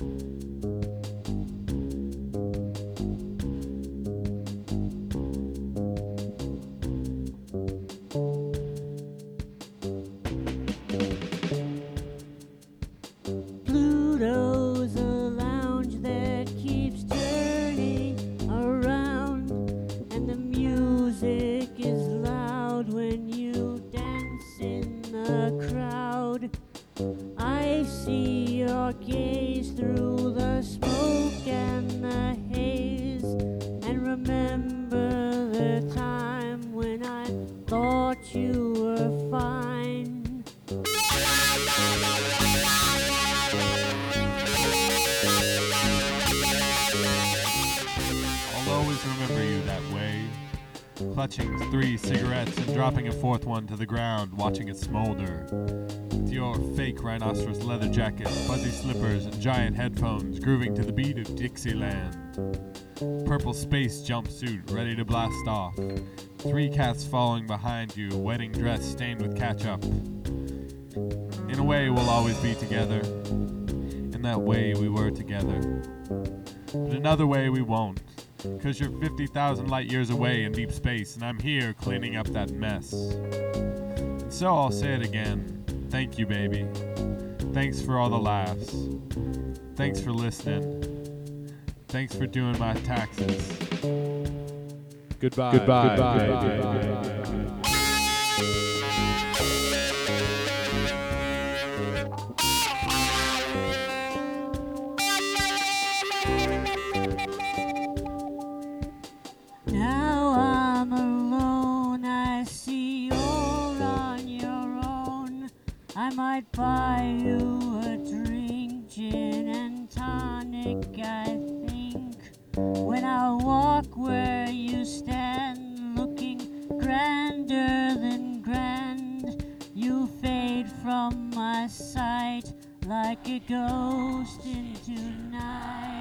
Pluto's a lounge that keeps turning around, and the music is loud when you dance in the crowd. I see your gaze through the smoke and the haze, and remember the time when I thought you were fine. I'll always remember you that way, clutching 3 cigarettes and dropping a 4th one to the ground, watching it smolder. With your fake rhinoceros leather jacket, fuzzy slippers, and giant headphones grooving to the beat of Dixieland. Purple space jumpsuit ready to blast off. 3 cats following behind you, wedding dress stained with ketchup. In a way, we'll always be together. In that way, we were together. But another way, we won't. 'Cause you're 50,000 light years away in deep space, and I'm here cleaning up that mess. And so I'll say it again. Thank you, baby. Thanks for all the laughs. Thanks for listening. Thanks for doing my taxes. Goodbye. Goodbye. Now I'm alone, I see you're on your own. I might buy you a drink, gin and tonic, I think. When I walk where you stand, looking grander than grand, you fade from my sight like a ghost into night.